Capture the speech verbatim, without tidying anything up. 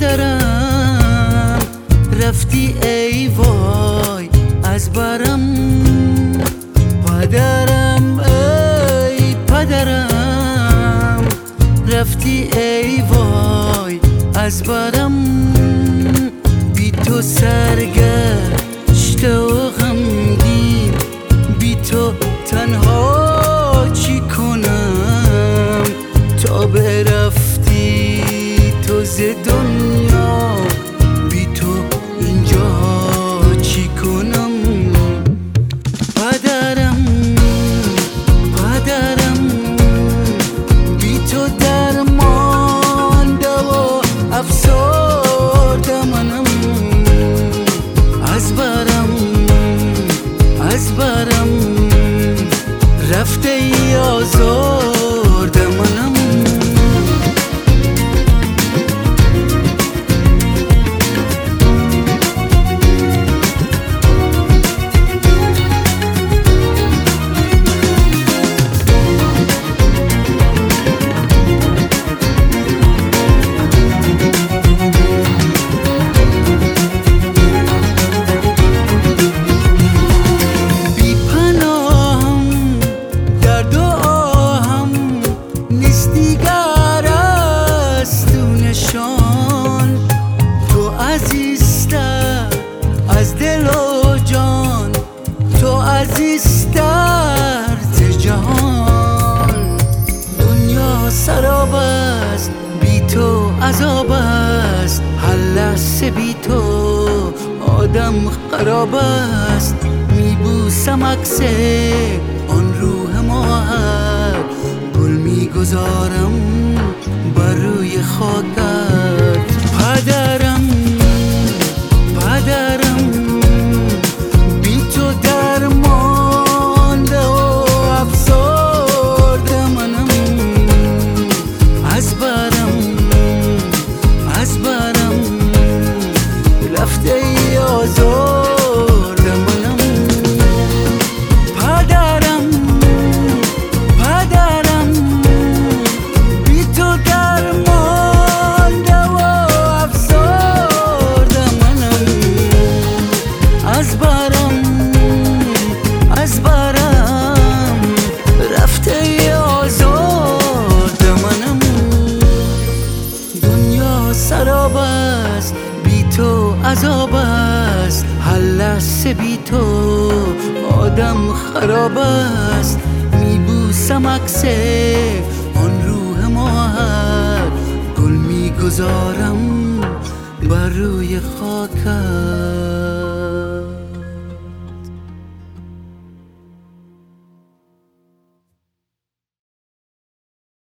پدرم رفتی ای وای از برم، پدرم ای پدرم رفتی ای وای از برم، بی تو سرگشته و غمگین، بی تو تنها چی کنم، تا برفتی تو ز دنیا، بی تو اینجا چی کنم. پدرم پدرم بی تو درمانده و افسرده منم، از برم از برم رفته ای آزرده منم. تو عزیزتر از دل و جان، تو عزیزتر ز جهان، دنیا سراب است بی تو عذاب است، هر لحظه بی تو آدم خراب است، میبوسم عکس آن روح ماهر، گل میگذارم بر روی خاکت. پدرم پدرم بی تو درمانده و افسرده منم، از برم از برم رفته ای آزرده منم. پدرم پدرم بی تو درمانده و افسرده منم، از برم از برم رفته ای آزرده منم. دنیا سراب است بی تو عذاب است، هر لحظه بی تو آدم خراب است، میبوسم عکس آن روح ماهر، گل میگذارم بر روی خاکت.